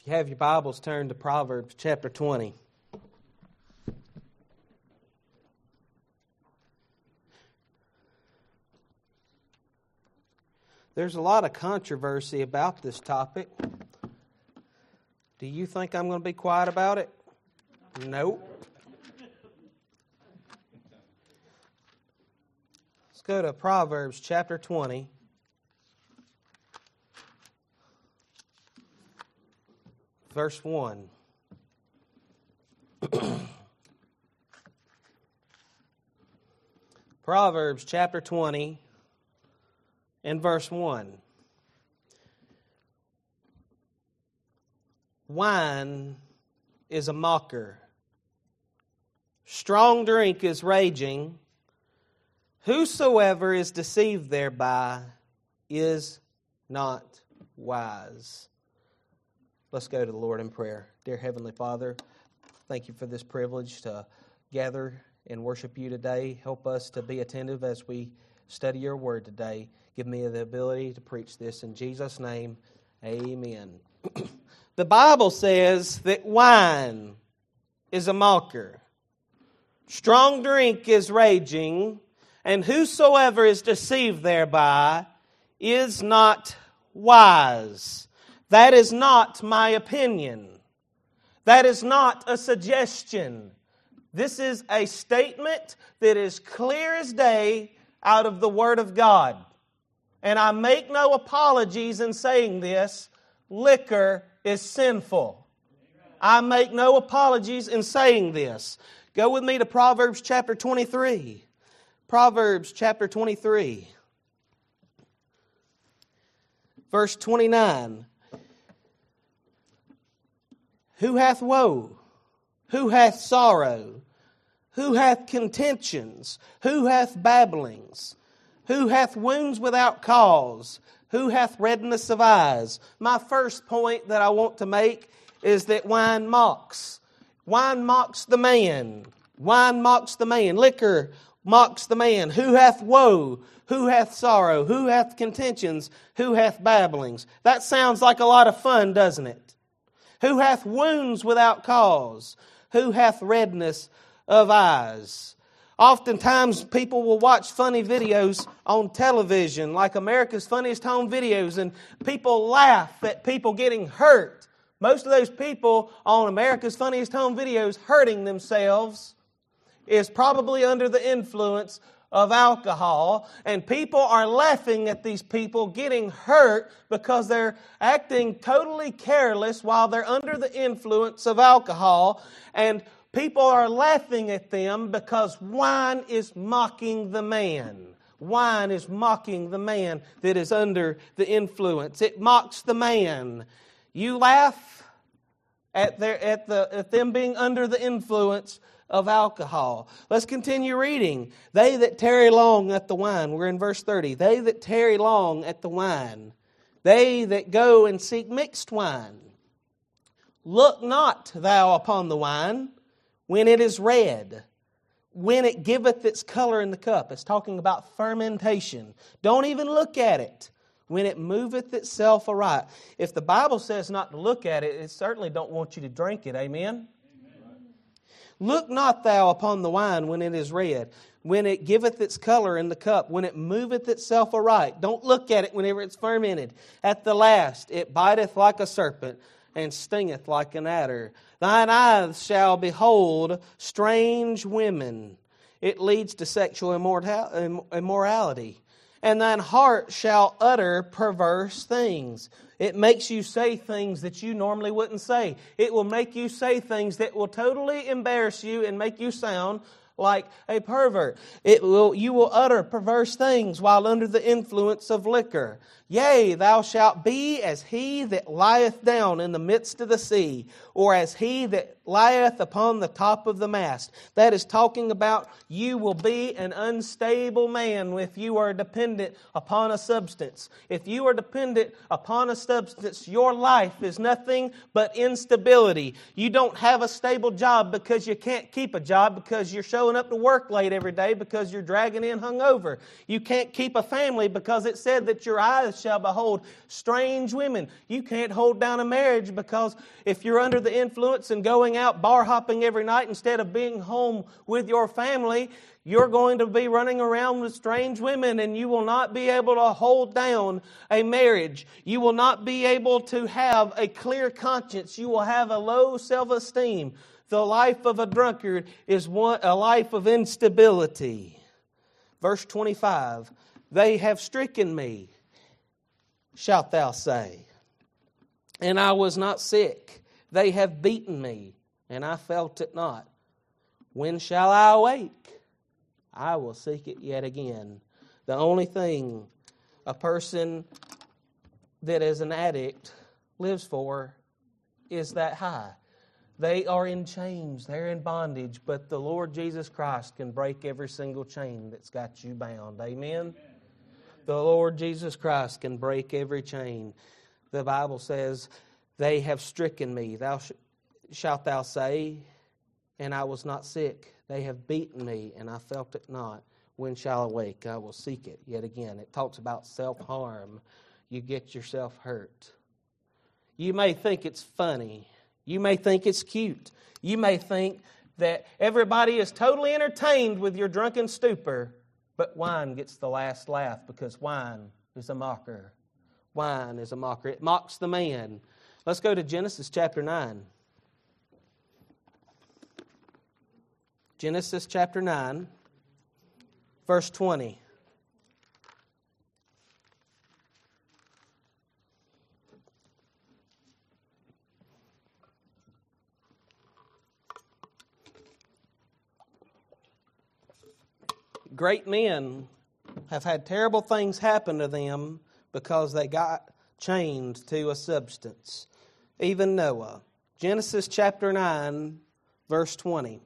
you have your Bibles, turn to Proverbs chapter 20. There's a lot of controversy about this topic. Do you think I'm going to be quiet about it? Nope. Let's go to Proverbs chapter 20. Verse 1. Proverbs chapter 20 and verse 1. Wine is a mocker. Strong drink is raging. Whosoever is deceived thereby is not wise. Let's go to the Lord in prayer. Dear Heavenly Father, thank you for this privilege to gather and worship you today. Help us to be attentive as we study your word today. Give me the ability to preach this. In Jesus' name, amen. The Bible says that wine is a mocker. Strong drink is raging, and whosoever is deceived thereby is not wise. That is not my opinion. That is not a suggestion. This is a statement that is clear as day out of the Word of God. And I make no apologies in saying this. Liquor is sinful. I make no apologies in saying this. Go with me to Proverbs chapter 23. Proverbs chapter 23. Verse 29. Who hath woe? Who hath sorrow? Who hath contentions? Who hath babblings? Who hath wounds without cause? Who hath redness of eyes? My first point that I want to make is that wine mocks. Wine mocks the man. Wine mocks the man. Liquor mocks the man. Who hath woe? Who hath sorrow? Who hath contentions? Who hath babblings? That sounds like a lot of fun, doesn't it? Who hath wounds without cause? Who hath redness of eyes? Oftentimes people will watch funny videos on television, like America's Funniest Home Videos, and people laugh at people getting hurt. Most of those people on America's Funniest Home Videos hurting themselves is probably under the influence of alcohol, and people are laughing at these people getting hurt because they're acting totally careless while they're under the influence of alcohol, and people are laughing at them because wine is mocking the man. Wine is mocking the man that is under the influence. It mocks the man. You laugh at them being under the influence of alcohol. Let's continue reading. They that tarry long at the wine. We're in verse 30. They that tarry long at the wine. They that go and seek mixed wine. Look not thou upon the wine when it is red, when it giveth its color in the cup. It's talking about fermentation. Don't even look at it. When it moveth itself aright. If the Bible says not to look at it, it certainly don't want you to drink it. Amen? Look not thou upon the wine when it is red, when it giveth its color in the cup, when it moveth itself aright. Don't look at it whenever it's fermented. At the last it biteth like a serpent, and stingeth like an adder. Thine eyes shall behold strange women. It leads to sexual immorality. And thine heart shall utter perverse things. It makes you say things that you normally wouldn't say. It will make you say things that will totally embarrass you and make you sound like a pervert. You will utter perverse things while under the influence of liquor. Yea, thou shalt be as he that lieth down in the midst of the sea, or as he that lieth upon the top of the mast. That is talking about you will be an unstable man if you are dependent upon a substance. If you are dependent upon a substance, your life is nothing but instability. You don't have a stable job because you can't keep a job because you're so showing up to work late every day because you're dragging in hungover. You can't keep a family because it said that your eyes shall behold strange women. You can't hold down a marriage because if you're under the influence and going out bar hopping every night instead of being home with your family, you're going to be running around with strange women, and you will not be able to hold down a marriage. You will not be able to have a clear conscience. You will have a low self-esteem. The life of a drunkard is a life of instability. Verse 25, they have stricken me, shalt thou say, and I was not sick. They have beaten me, and I felt it not. When shall I awake? I will seek it yet again. The only thing a person that is an addict lives for is that high. They are in chains, they're in bondage, but the Lord Jesus Christ can break every single chain that's got you bound. Amen? The Lord Jesus Christ can break every chain. The Bible says, they have stricken me, shalt thou say, and I was not sick. They have beaten me, and I felt it not. When shall I awake? I will seek it yet again. It talks about self-harm. You get yourself hurt. You may think it's funny. You may think it's cute. You may think that everybody is totally entertained with your drunken stupor, but wine gets the last laugh because wine is a mocker. Wine is a mocker. It mocks the man. Let's go to Genesis chapter 9. Genesis chapter 9, verse 20. Great men have had terrible things happen to them because they got chained to a substance. Even Noah. Genesis chapter 9, verse 20.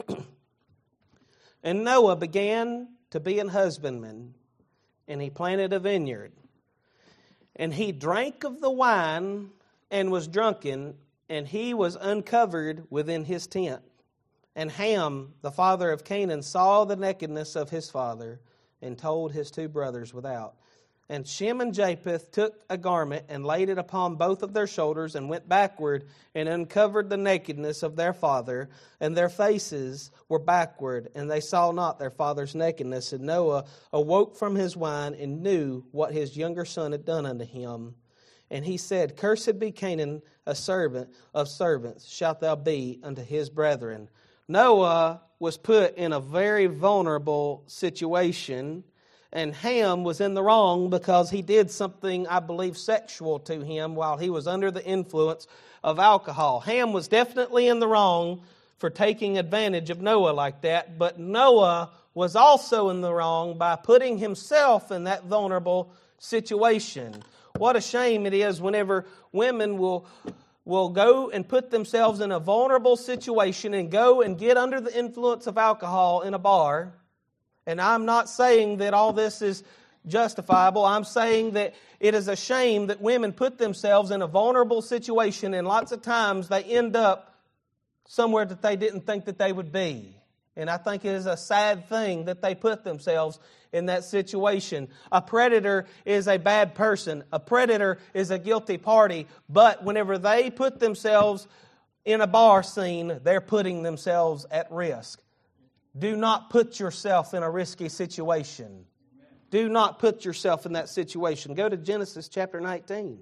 And Noah began to be an husbandman, and he planted a vineyard. And he drank of the wine and was drunken, and he was uncovered within his tent. And Ham, the father of Canaan, saw the nakedness of his father, and told his two brothers without. And Shem and Japheth took a garment and laid it upon both of their shoulders and went backward and uncovered the nakedness of their father, and their faces were backward, and they saw not their father's nakedness. And Noah awoke from his wine and knew what his younger son had done unto him. And he said, Cursed be Canaan, a servant of servants shalt thou be unto his brethren. Noah was put in a very vulnerable situation. And Ham was in the wrong because he did something, I believe, sexual to him while he was under the influence of alcohol. Ham was definitely in the wrong for taking advantage of Noah like that. But Noah was also in the wrong by putting himself in that vulnerable situation. What a shame it is whenever women will go and put themselves in a vulnerable situation and go and get under the influence of alcohol in a bar. And I'm not saying that all this is justifiable. I'm saying that it is a shame that women put themselves in a vulnerable situation, and lots of times they end up somewhere that they didn't think that they would be. And I think it is a sad thing that they put themselves in that situation. A predator is a bad person. A predator is a guilty party. But whenever they put themselves in a bar scene, they're putting themselves at risk. Do not put yourself in a risky situation. Do not put yourself in that situation. Go to Genesis chapter 19.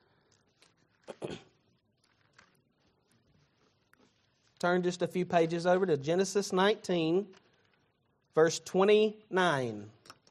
Turn just a few pages over to Genesis 19, verse 29.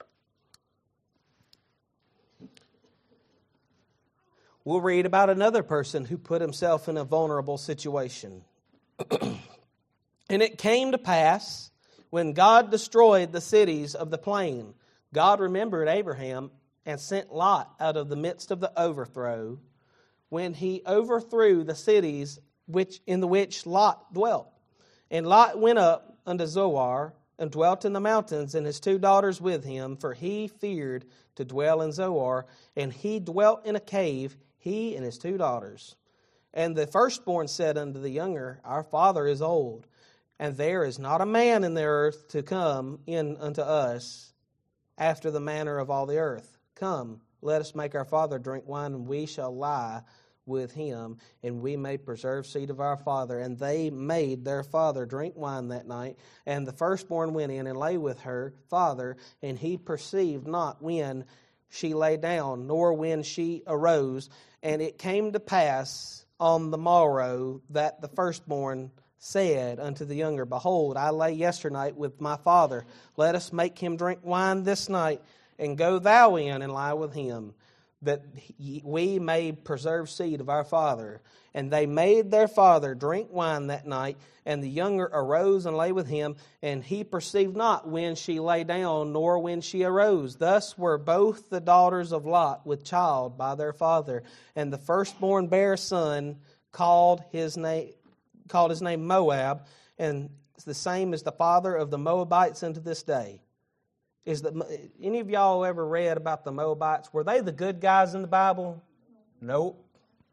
We'll read about another person who put himself in a vulnerable situation. And it came to pass, when God destroyed the cities of the plain, God remembered Abraham and sent Lot out of the midst of the overthrow, when he overthrew the cities in which Lot dwelt. And Lot went up unto Zoar and dwelt in the mountains, and his two daughters with him, for he feared to dwell in Zoar. And he dwelt in a cave, he and his two daughters. And the firstborn said unto the younger, Our father is old, And there is not a man in the earth to come in unto us after the manner of all the earth. Come, let us make our father drink wine, and we shall lie with him, and we may preserve seed of our father. And they made their father drink wine that night. And the firstborn went in and lay with her father, and he perceived not when she lay down, nor when she arose. And it came to pass on the morrow that the firstborn said unto the younger, Behold, I lay yesternight with my father. Let us make him drink wine this night, and go thou in and lie with him, that we may preserve seed of our father. And they made their father drink wine that night, and the younger arose and lay with him, and he perceived not when she lay down, nor when she arose. Thus were both the daughters of Lot with child by their father. And the firstborn bare a son, called his name Moab, and the same as the father of the Moabites unto this day. Any of y'all ever read about the Moabites? Were they the good guys in the Bible? Nope.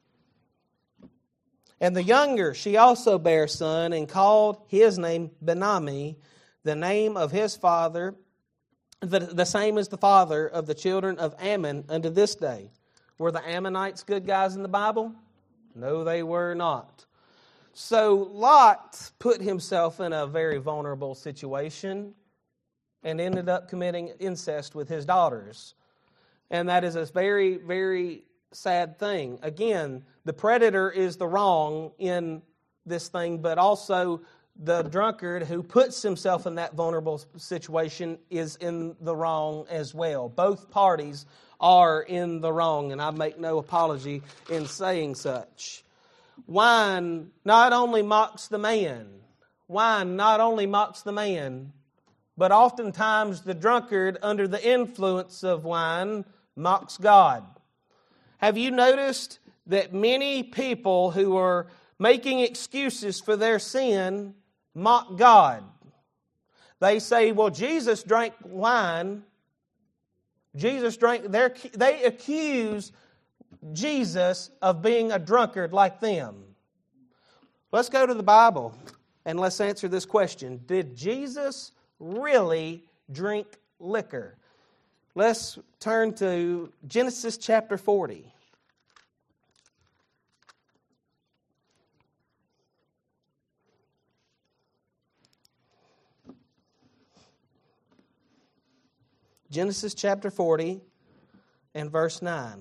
And the younger, she also bare a son, and called his name Benami, the name of his father, the same as the father of the children of Ammon unto this day. Were the Ammonites good guys in the Bible? No, they were not. So Lot put himself in a very vulnerable situation and ended up committing incest with his daughters. And that is a very, very sad thing. Again, the predator is the wrong in this thing, but also the drunkard who puts himself in that vulnerable situation is in the wrong as well. Both parties are in the wrong, and I make no apology in saying such. Wine not only mocks the man, but oftentimes the drunkard under the influence of wine mocks God. Have you noticed that many people who are making excuses for their sin mock God? They say, well, Jesus drank wine. They accuse Jesus of being a drunkard like them. Let's go to the Bible and let's answer this question. Did Jesus really drink liquor? Let's turn to Genesis chapter 40. Genesis chapter 40 and verse 9.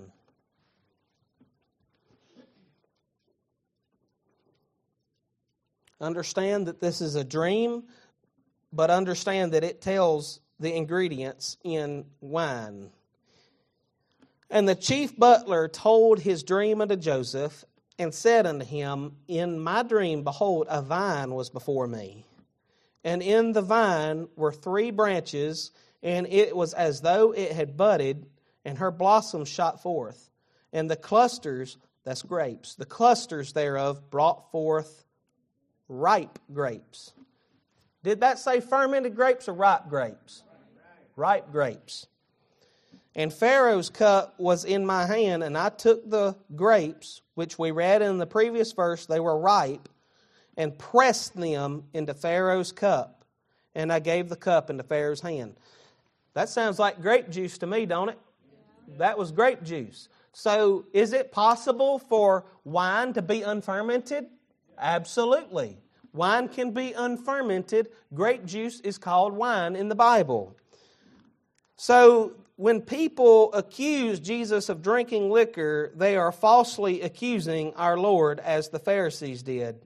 Understand that this is a dream, but understand that it tells the ingredients in wine. And the chief butler told his dream unto Joseph, and said unto him, In my dream, behold, a vine was before me. And in the vine were 3 branches, and it was as though it had budded, and her blossoms shot forth. And the clusters, that's grapes, the clusters thereof brought forth ripe grapes. Did that say fermented grapes or ripe grapes? Ripe grapes. And Pharaoh's cup was in my hand, and I took the grapes, which we read in the previous verse, they were ripe, and pressed them into Pharaoh's cup. And I gave the cup into Pharaoh's hand. That sounds like grape juice to me, don't it? That was grape juice. So is it possible for wine to be unfermented? Absolutely. Wine can be unfermented. Grape juice is called wine in the Bible. So when people accuse Jesus of drinking liquor, they are falsely accusing our Lord, as the Pharisees did.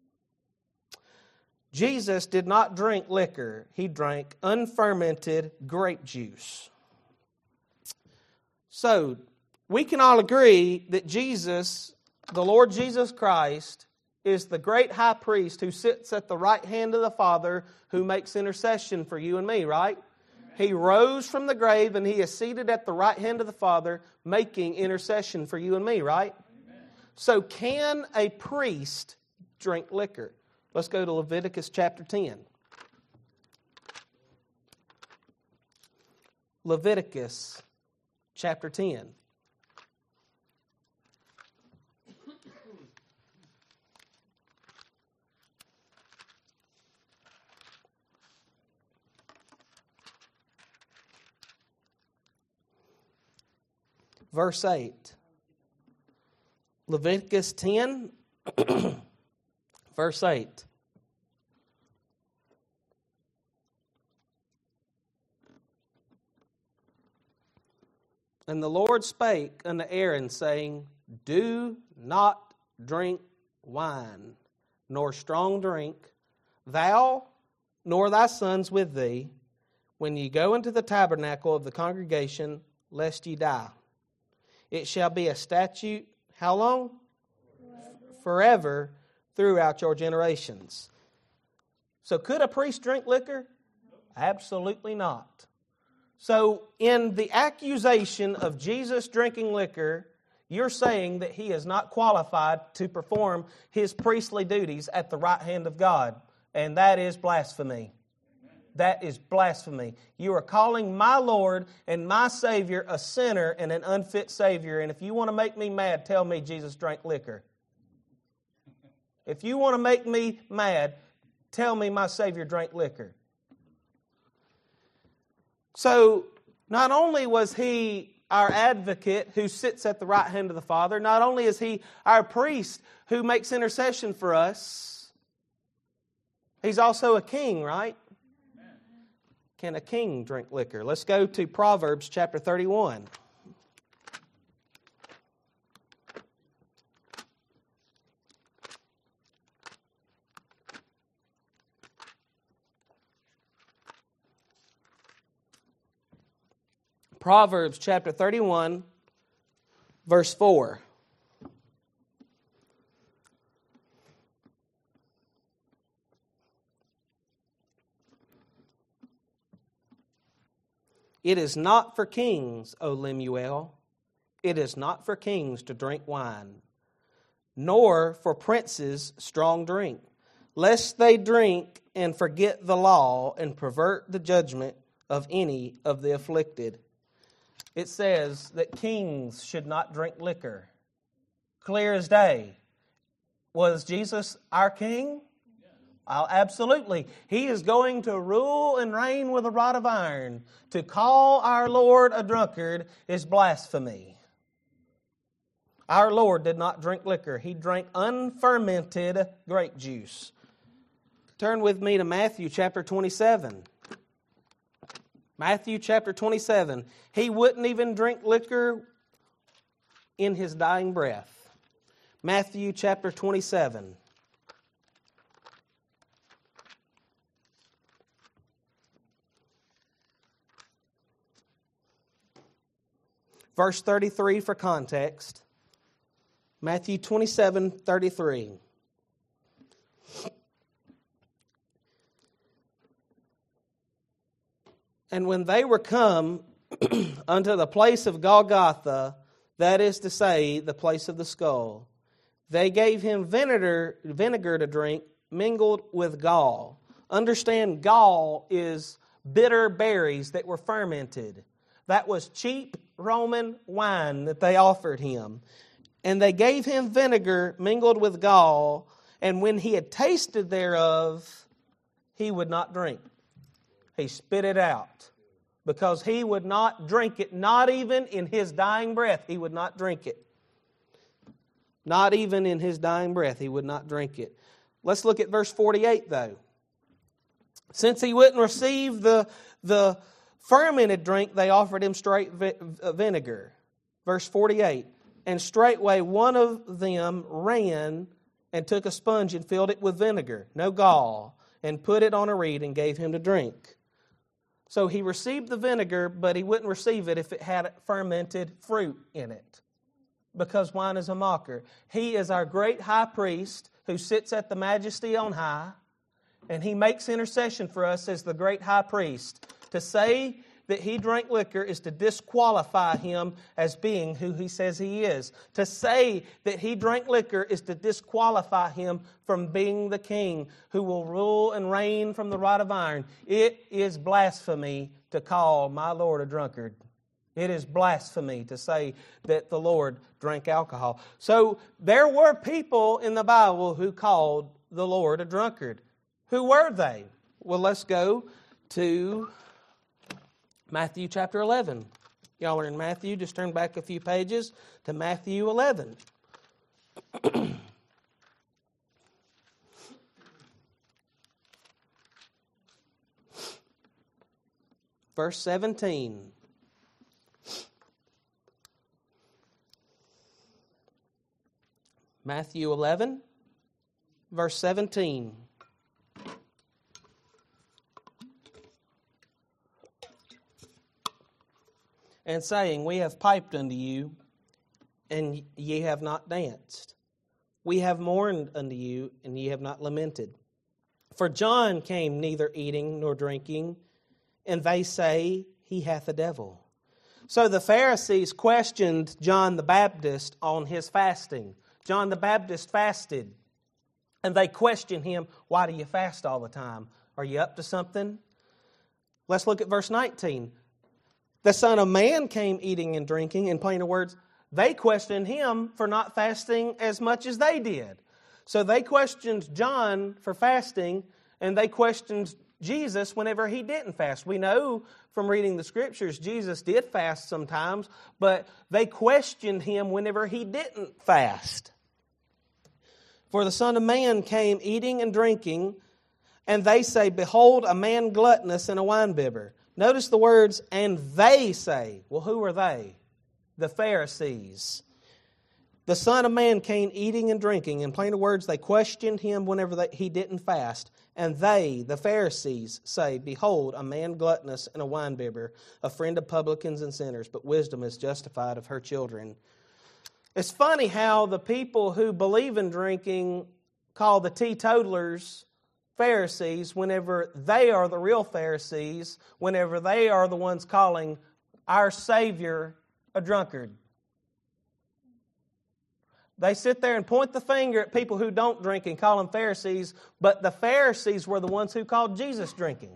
Jesus did not drink liquor. He drank unfermented grape juice. So we can all agree that Jesus, the Lord Jesus Christ, is the great high priest who sits at the right hand of the Father, who makes intercession for you and me, right? He rose from the grave and He is seated at the right hand of the Father, making intercession for you and me, right? Amen. So can a priest drink liquor? Let's go to Leviticus chapter 10. Leviticus chapter 10. verse 8. Leviticus 10, verse 8. And the Lord spake unto Aaron, saying, Do not drink wine, nor strong drink, thou nor thy sons with thee, when ye go into the tabernacle of the congregation, lest ye die. It shall be a statute, how long? Forever, throughout your generations. So could a priest drink liquor? Absolutely not. So in the accusation of Jesus drinking liquor, you're saying that he is not qualified to perform his priestly duties at the right hand of God. And that is blasphemy. That is blasphemy. You are calling my Lord and my Savior a sinner and an unfit Savior. And if you want to make me mad, tell me Jesus drank liquor. If you want to make me mad, tell me my Savior drank liquor. So, not only was he our advocate who sits at the right hand of the Father, not only is he our priest who makes intercession for us, he's also a king, right? Amen. Can a king drink liquor? Let's go to Proverbs chapter 31. Proverbs chapter 31, verse 4. It is not for kings, O Lemuel, it is not for kings to drink wine, nor for princes strong drink, lest they drink and forget the law and pervert the judgment of any of the afflicted. It says that kings should not drink liquor. Clear as day. Was Jesus our king? Absolutely. He is going to rule and reign with a rod of iron. To call our Lord a drunkard is blasphemy. Our Lord did not drink liquor. He drank unfermented grape juice. Turn with me to Matthew chapter 27. Matthew chapter 27. He wouldn't even drink liquor in his dying breath. Matthew chapter 27. Verse 33 for context. Matthew 27:33. And when they were come unto the place of Golgotha, that is to say, the place of the skull, they gave him vinegar to drink, mingled with gall. Understand, gall is bitter berries that were fermented. That was cheap Roman wine that they offered him. And they gave him vinegar mingled with gall, and when he had tasted thereof, he would not drink. He spit it out because he would not drink it, not even in his dying breath. He would not drink it. Not even in his dying breath, he would not drink it. Let's look at verse 48, though. Since he wouldn't receive the fermented drink, they offered him straight vinegar. Verse 48, and straightway one of them ran and took a sponge and filled it with vinegar, no gall, and put it on a reed and gave him to drink. So he received the vinegar, but he wouldn't receive it if it had fermented fruit in it, because wine is a mocker. He is our great high priest who sits at the majesty on high, and he makes intercession for us as the great high priest. To say that he drank liquor is to disqualify him as being who he says he is. To say that he drank liquor is to disqualify him from being the king who will rule and reign from the rod of iron. It is blasphemy to call my Lord a drunkard. It is blasphemy to say that the Lord drank alcohol. So there were people in the Bible who called the Lord a drunkard. Who were they? Well, let's go to Matthew chapter 11. Y'all are in Matthew. Just turn back a few pages to Matthew 11. Verse 17. Matthew 11, verse 17. And saying, We have piped unto you, and ye have not danced. We have mourned unto you, and ye have not lamented. For John came neither eating nor drinking, and they say, He hath a devil. So the Pharisees questioned John the Baptist on his fasting. John the Baptist fasted, and they questioned him, Why do you fast all the time? Are you up to something? Let's look at verse 19. The Son of Man came eating and drinking. In plainer words, they questioned him for not fasting as much as they did. So they questioned John for fasting, and they questioned Jesus whenever he didn't fast. We know from reading the Scriptures Jesus did fast sometimes, but they questioned him whenever he didn't fast. For the Son of Man came eating and drinking, and they say, Behold, a man gluttonous and a winebibber. Notice the words, and they say. Well, who are they? The Pharisees. The Son of Man came eating and drinking. In plainer words, they questioned him whenever he didn't fast. And they, the Pharisees, say, Behold, a man gluttonous and a winebibber, a friend of publicans and sinners, but wisdom is justified of her children. It's funny how the people who believe in drinking call the teetotalers Pharisees whenever they are the real Pharisees, whenever they are the ones calling our Savior a drunkard. They sit there and point the finger at people who don't drink and call them Pharisees, but the Pharisees were the ones who called Jesus drinking.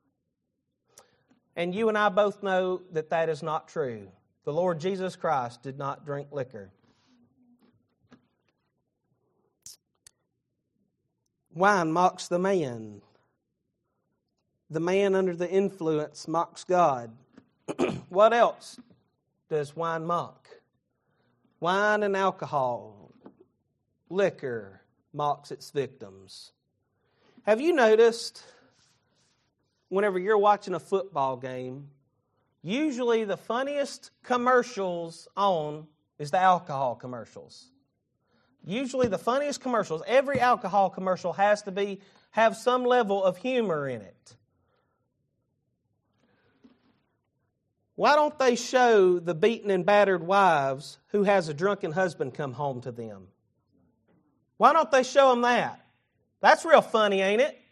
And you and I both know that that is not true. The Lord Jesus Christ did not drink liquor. Wine mocks the man. The man under the influence mocks God. What else does wine mock? Wine and alcohol, liquor, mocks its victims. Have you noticed whenever you're watching a football game, usually the funniest commercials on is the alcohol commercials? Usually the funniest commercials, every alcohol commercial has to have some level of humor in it. Why don't they show the beaten and battered wives who has a drunken husband come home to them? Why don't they show them that? That's real funny, ain't it?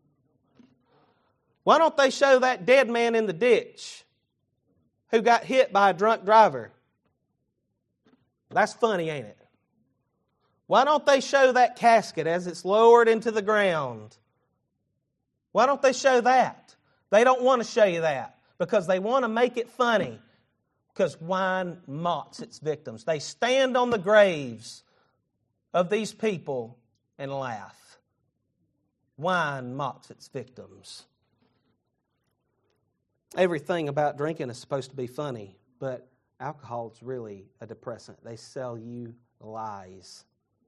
Why don't they show that dead man in the ditch who got hit by a drunk driver? That's funny, ain't it? Why don't they show that casket as it's lowered into the ground? Why don't they show that? They don't want to show you that because they want to make it funny. Because wine mocks its victims. They stand on the graves of these people and laugh. Wine mocks its victims. Everything about drinking is supposed to be funny, but alcohol is really a depressant. They sell you lies.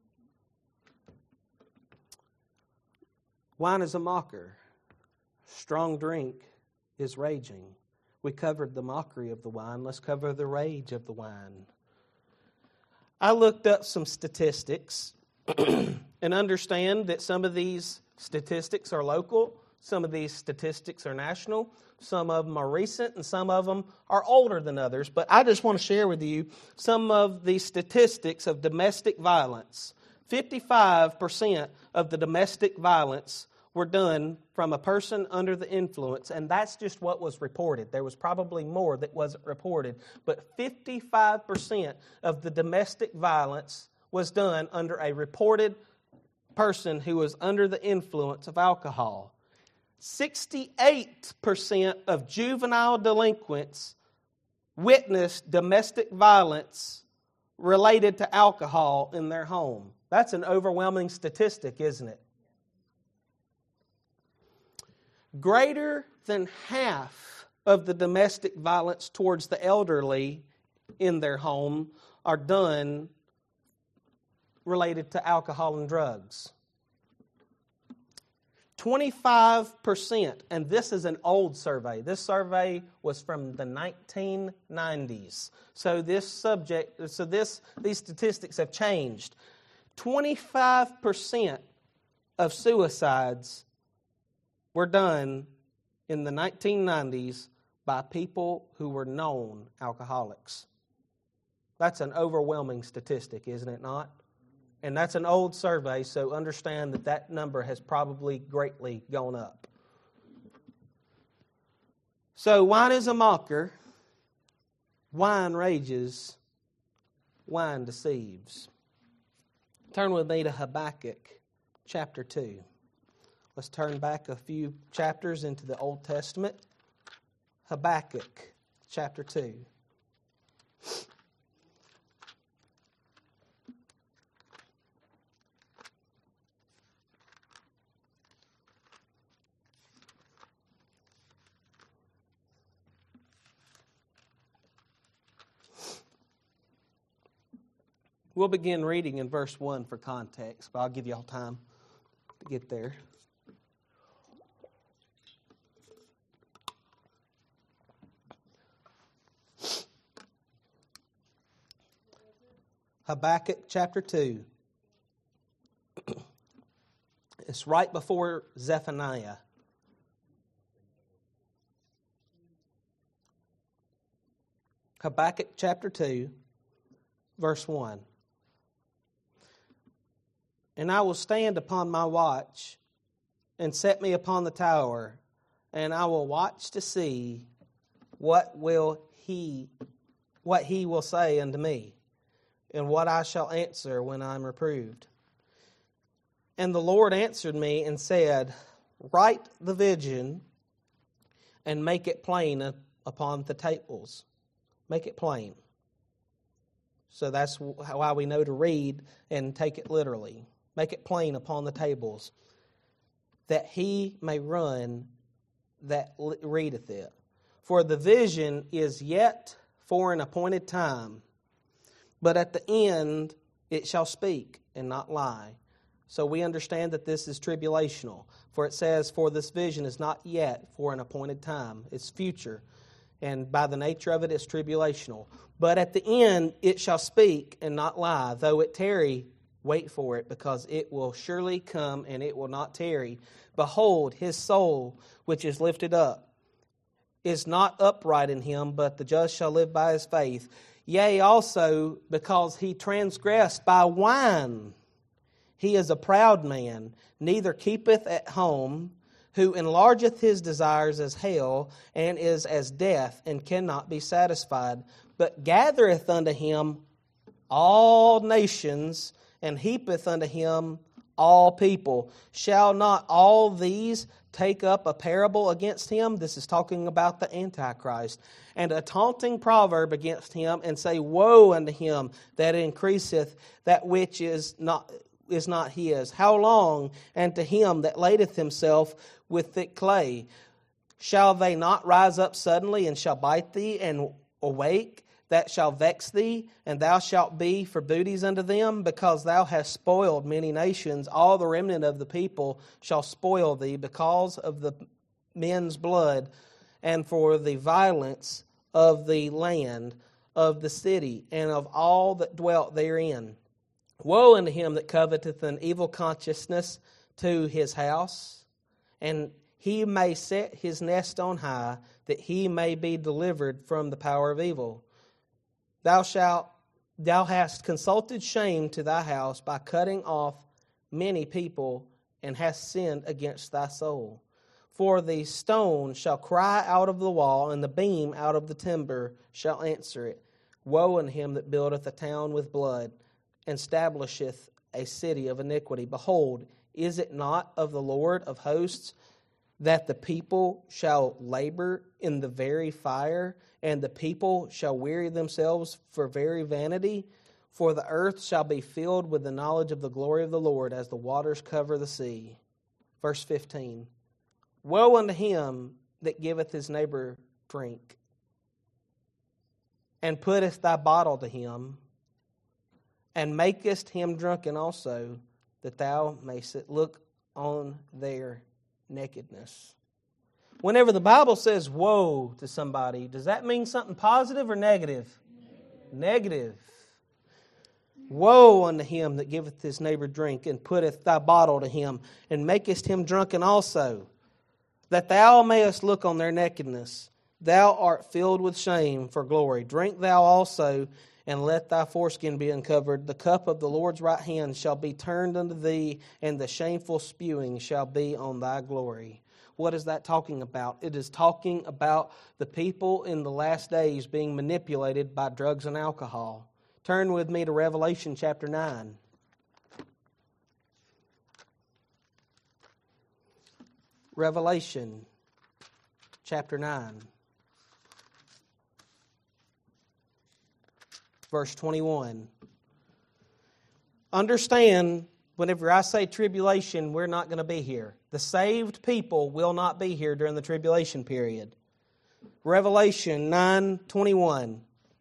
Wine is a mocker. Strong drink is raging. We covered the mockery of the wine. Let's cover the rage of the wine. I looked up some statistics and understand that some of these statistics are local, some of these statistics are national, some of them are recent, and some of them are older than others. But I just want to share with you some of the statistics of domestic violence. 55% of the domestic violence were done from a person under the influence, and that's just what was reported. There was probably more that wasn't reported, but 55% of the domestic violence was done under a reported person who was under the influence of alcohol. 68% of juvenile delinquents witnessed domestic violence related to alcohol in their home. That's an overwhelming statistic, isn't it? Greater than half of the domestic violence towards the elderly in their home are done related to alcohol and drugs. 25%, and this is an old survey. This survey was from the 1990s. So these statistics have changed. 25% of suicides were done in the 1990s by people who were known alcoholics. That's an overwhelming statistic, isn't it not? And that's an old survey, so understand that that number has probably greatly gone up. So wine is a mocker, wine rages, wine deceives. Turn with me to Habakkuk chapter 2. Let's turn back a few chapters into the Old Testament. Habakkuk chapter 2. We'll begin reading in verse 1 for context, but I'll give you all time to get there. Habakkuk chapter 2. It's right before Zephaniah. Habakkuk chapter 2, verse 1. And I will stand upon my watch, and set me upon the tower, and I will watch to see what he will say unto me, and what I shall answer when I am reproved. And the Lord answered me and said, Write the vision, and make it plain upon the tables. Make it plain. So that's why we know to read and take it literally. Make it plain upon the tables, that he may run that readeth it. For the vision is yet for an appointed time, but at the end it shall speak and not lie. So we understand that this is tribulational. For it says, for this vision is not yet for an appointed time. It's future. And by the nature of it, it's tribulational. But at the end it shall speak and not lie. Though it tarry, wait for it, because it will surely come, and it will not tarry. Behold, his soul, which is lifted up, is not upright in him, but the just shall live by his faith. Yea, also, because he transgressed by wine. He is a proud man, neither keepeth at home, who enlargeth his desires as hell, and is as death, and cannot be satisfied, but gathereth unto him all nations, and heapeth unto him all people. Shall not all these take up a parable against him? This is talking about the Antichrist. And a taunting proverb against him, and say, Woe unto him that increaseth that which is not his. How long? And to him that ladeth himself with thick clay. Shall they not rise up suddenly, and shall bite thee, and awake? That shall vex thee, and thou shalt be for booties unto them, because thou hast spoiled many nations. All the remnant of the people shall spoil thee, because of the men's blood, and for the violence of the land, of the city, and of all that dwelt therein. Woe unto him that coveteth an evil consciousness to his house, and he may set his nest on high, that he may be delivered from the power of evil. Thou hast consulted shame to thy house by cutting off many people, and hast sinned against thy soul. For the stone shall cry out of the wall, and the beam out of the timber shall answer it. Woe unto him that buildeth a town with blood, and establisheth a city of iniquity. Behold, is it not of the Lord of hosts that the people shall labor in the very fire, and the people shall weary themselves for very vanity? For the earth shall be filled with the knowledge of the glory of the Lord, as the waters cover the sea. Verse 15. Woe unto him that giveth his neighbor drink, and puttest thy bottle to him, and makest him drunken also, that thou mayst look on their nakedness. Whenever the Bible says woe to somebody, does that mean something positive or negative? Negative. Woe unto him that giveth his neighbor drink, and putteth thy bottle to him, and makest him drunken also, that thou mayest look on their nakedness. Thou art filled with shame for glory. Drink thou also, and let thy foreskin be uncovered. The cup of the Lord's right hand shall be turned unto thee, and the shameful spewing shall be on thy glory. What is that talking about? It is talking about the people in the last days being manipulated by drugs and alcohol. Turn with me to Revelation chapter 9. Revelation chapter 9. Verse 21. Understand, whenever I say tribulation, we're not going to be here. The saved people will not be here during the tribulation period. Revelation 9:21.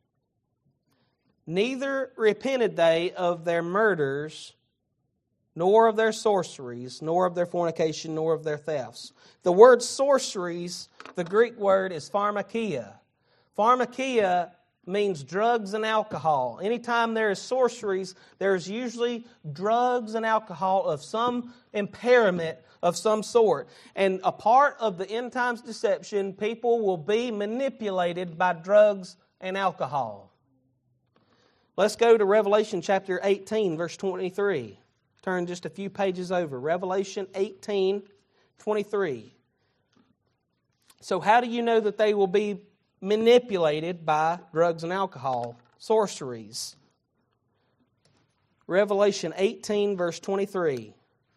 Neither repented they of their murders, nor of their sorceries, nor of their fornication, nor of their thefts. The word sorceries, the Greek word is pharmakia. Pharmakia means drugs and alcohol. Anytime there is sorceries, there is usually drugs and alcohol of some impairment of some sort. And a part of the end times deception, people will be manipulated by drugs and alcohol. Let's go to Revelation chapter 18, verse 23. Turn just a few pages over. Revelation 18:23. So how do you know that they will be manipulated by drugs and alcohol? Sorceries. Revelation 18, verse 23.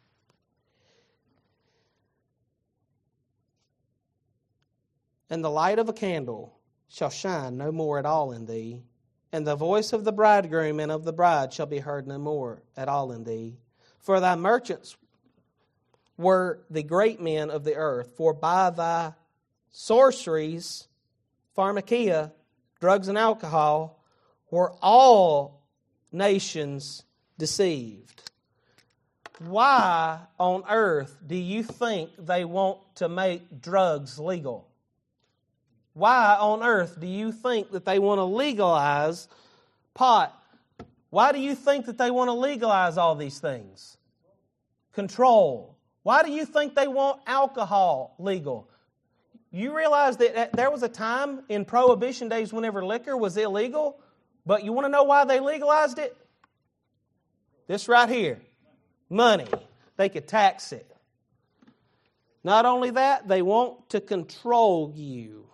And the light of a candle shall shine no more at all in thee, and the voice of the bridegroom and of the bride shall be heard no more at all in thee. For thy merchants were the great men of the earth, for by thy sorceries, pharmakia, drugs and alcohol, were all nations deceived. Why on earth do you think they want to make drugs legal? Why on earth do you think that they want to legalize pot? Why do you think that they want to legalize all these things? Control. Why do you think they want alcohol legal? You realize that there was a time in Prohibition days whenever liquor was illegal, but you want to know why they legalized it? This right here. Money. They could tax it. Not only that, they want to control you.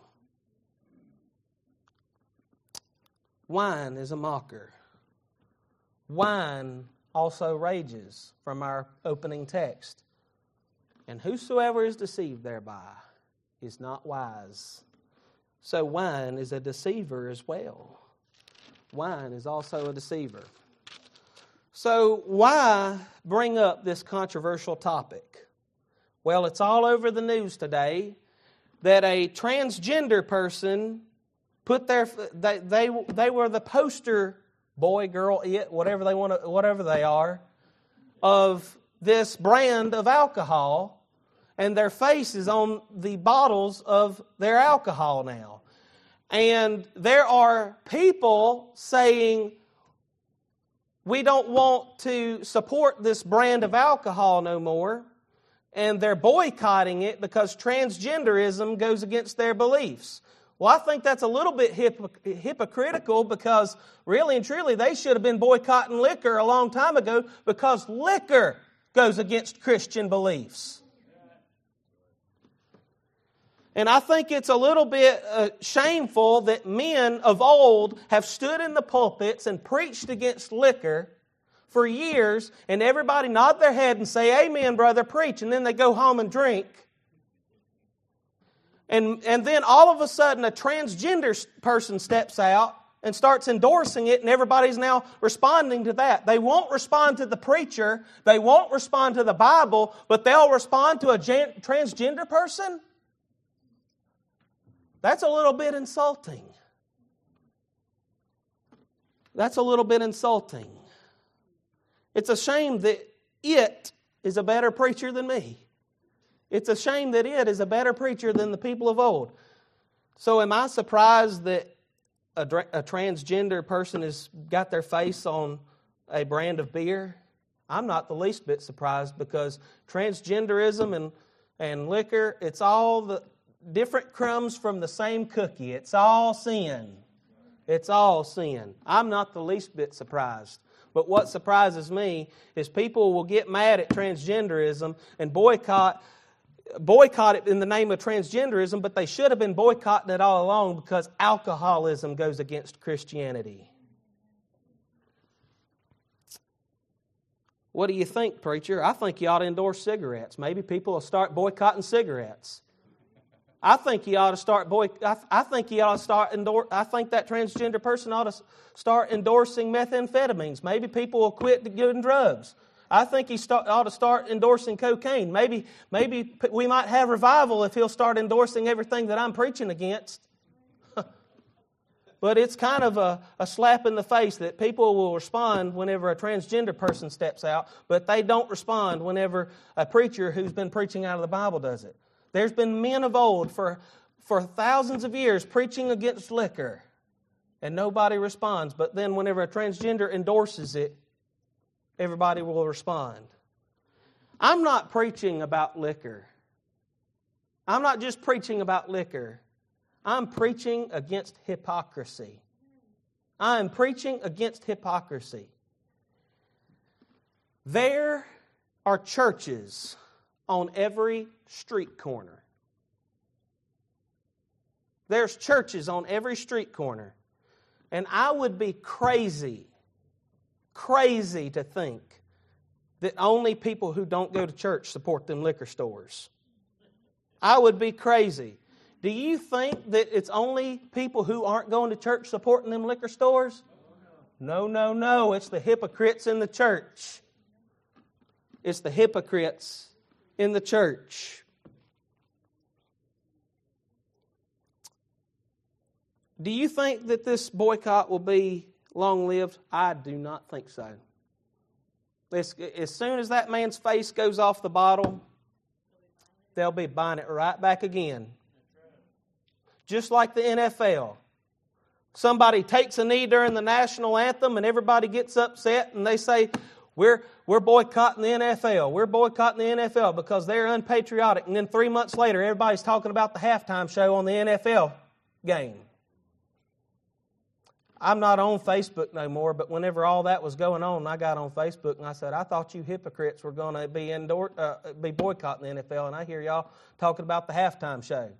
Wine is a mocker. Wine also rages, from our opening text. And whosoever is deceived thereby is not wise. So wine is a deceiver as well. Wine is also a deceiver. So why bring up this controversial topic? Well, it's all over the news today that a transgender person put they were the poster boy, girl, it, whatever they are, of this brand of alcohol, and their face is on the bottles of their alcohol now. And there are people saying, we don't want to support this brand of alcohol no more, and they're boycotting it because transgenderism goes against their beliefs. Well, I think that's a little bit hypocritical, because really and truly they should have been boycotting liquor a long time ago, because liquor goes against Christian beliefs. And I think it's a little bit shameful that men of old have stood in the pulpits and preached against liquor for years, and everybody nod their head and say, "Amen, brother, preach," and then they go home and drink. And then all of a sudden a transgender person steps out and starts endorsing it, and everybody's now responding to that. They won't respond to the preacher, they won't respond to the Bible, but they'll respond to a transgender person? That's a little bit insulting. That's a little bit insulting. It's a shame that it is a better preacher than me. It's a shame that it is a better preacher than the people of old. So am I surprised that a transgender person has got their face on a brand of beer? I'm not the least bit surprised, because transgenderism and liquor, it's all the different crumbs from the same cookie. It's all sin. It's all sin. I'm not the least bit surprised. But what surprises me is people will get mad at transgenderism and boycott it in the name of transgenderism, but they should have been boycotting it all along, because alcoholism goes against Christianity. What do you think, preacher? I think you ought to endorse cigarettes. Maybe people will start boycotting cigarettes. I think that transgender person ought to start endorsing methamphetamines. Maybe people will quit doing drugs. I think he ought to start endorsing cocaine. Maybe we might have revival if he'll start endorsing everything that I'm preaching against. But it's kind of a slap in the face that people will respond whenever a transgender person steps out, but they don't respond whenever a preacher who's been preaching out of the Bible does it. There's been men of old for thousands of years preaching against liquor, and nobody responds. But then whenever a transgender endorses it, everybody will respond. I'm not preaching about liquor. I'm not just preaching about liquor. I'm preaching against hypocrisy. I'm preaching against hypocrisy. There are churches on every street corner. There's churches on every street corner. And I would be crazy to think that only people who don't go to church support them liquor stores. I would be crazy. Do you think that it's only people who aren't going to church supporting them liquor stores? No. It's the hypocrites in the church. It's the hypocrites in the church. Do you think that this boycott will be long-lived? I do not think so. As soon as that man's face goes off the bottle, they'll be buying it right back again. Just like the NFL. Somebody takes a knee during the national anthem and everybody gets upset and they say, we're boycotting the NFL. We're boycotting the NFL because they're unpatriotic. And then 3 months later, everybody's talking about the halftime show on the NFL game. I'm not on Facebook no more, but whenever all that was going on, I got on Facebook and I said, I thought you hypocrites were going to be boycotting the NFL, and I hear y'all talking about the halftime show.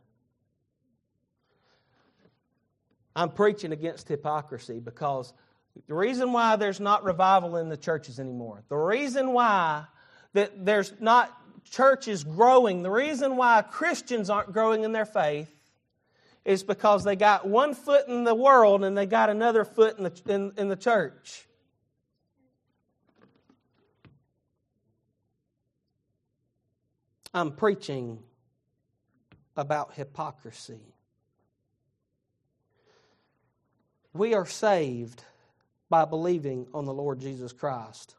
I'm preaching against hypocrisy, because the reason why there's not revival in the churches anymore, the reason why that there's not churches growing, the reason why Christians aren't growing in their faith is because they got one foot in the world and they got another foot in the church. I'm preaching about hypocrisy. We are saved by believing on the Lord Jesus Christ.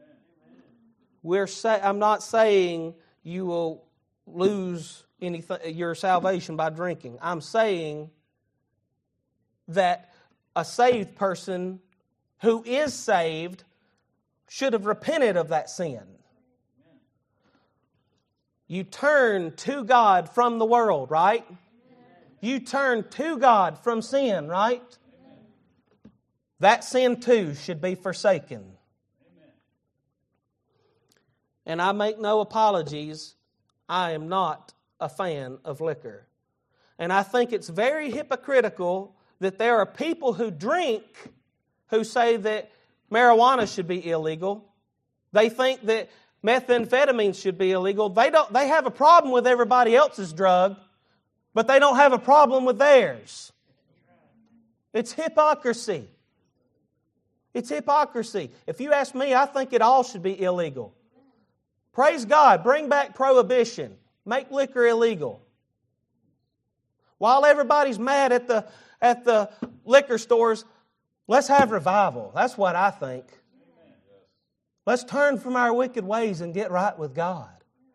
I'm not saying you will lose your salvation by drinking. I'm saying that a saved person who is saved should have repented of that sin. You turn to God from the world, right? You turn to God from sin, right? That sin too should be forsaken. And I make no apologies. I am not a fan of liquor. And I think it's very hypocritical that there are people who drink who say that marijuana should be illegal. They think that methamphetamine should be illegal. They have a problem with everybody else's drug, but they don't have a problem with theirs. It's hypocrisy. It's hypocrisy. If you ask me, I think it all should be illegal. Praise God. Bring back prohibition. Make liquor illegal. While everybody's mad at the liquor stores, let's have revival. That's what I think. Let's turn from our wicked ways and get right with God.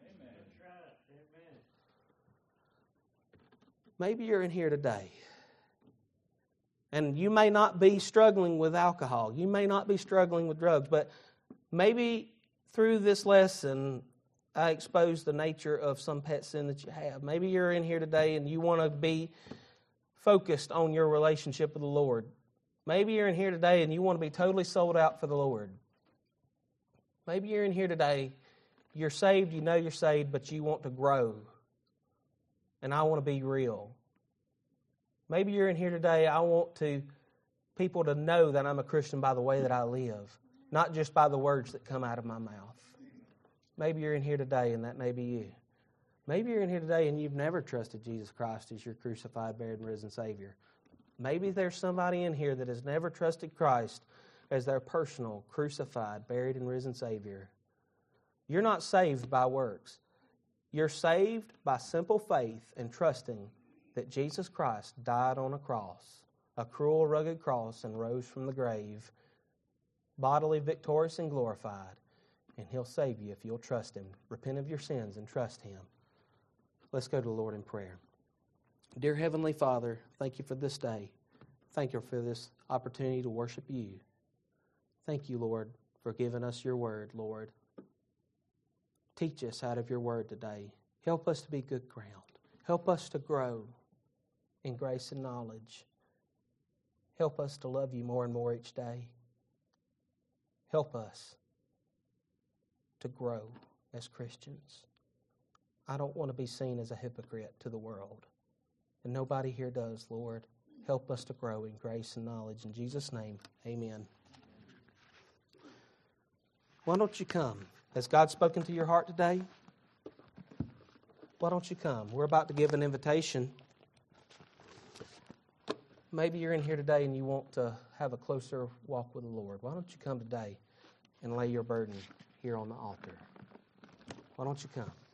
Maybe you're in here today, and you may not be struggling with alcohol. You may not be struggling with drugs, but maybe through this lesson, I exposed the nature of some pet sin that you have. Maybe you're in here today and you want to be focused on your relationship with the Lord. Maybe you're in here today and you want to be totally sold out for the Lord. Maybe you're in here today, you're saved, you know you're saved, but you want to grow. And I want to be real. Maybe you're in here today, I want people to know that I'm a Christian by the way that I live, not just by the words that come out of my mouth. Maybe you're in here today and that may be you. Maybe you're in here today and you've never trusted Jesus Christ as your crucified, buried, and risen Savior. Maybe there's somebody in here that has never trusted Christ as their personal, crucified, buried, and risen Savior. You're not saved by works. You're saved by simple faith and trusting that Jesus Christ died on a cross, a cruel, rugged cross, and rose from the grave, bodily, victorious, and glorified. And He'll save you if you'll trust Him. Repent of your sins and trust Him. Let's go to the Lord in prayer. Dear Heavenly Father, thank You for this day. Thank You for this opportunity to worship You. Thank You, Lord, for giving us Your word, Lord. Teach us out of Your word today. Help us to be good ground. Help us to grow in grace and knowledge. Help us to love You more and more each day. Help us to grow as Christians. I don't want to be seen as a hypocrite to the world. And nobody here does, Lord. Help us to grow in grace and knowledge. In Jesus' name, amen. Why don't you come? Has God spoken to your heart today? Why don't you come? We're about to give an invitation. Maybe you're in here today and you want to have a closer walk with the Lord. Why don't you come today and lay your burden here on the altar? Why don't you come?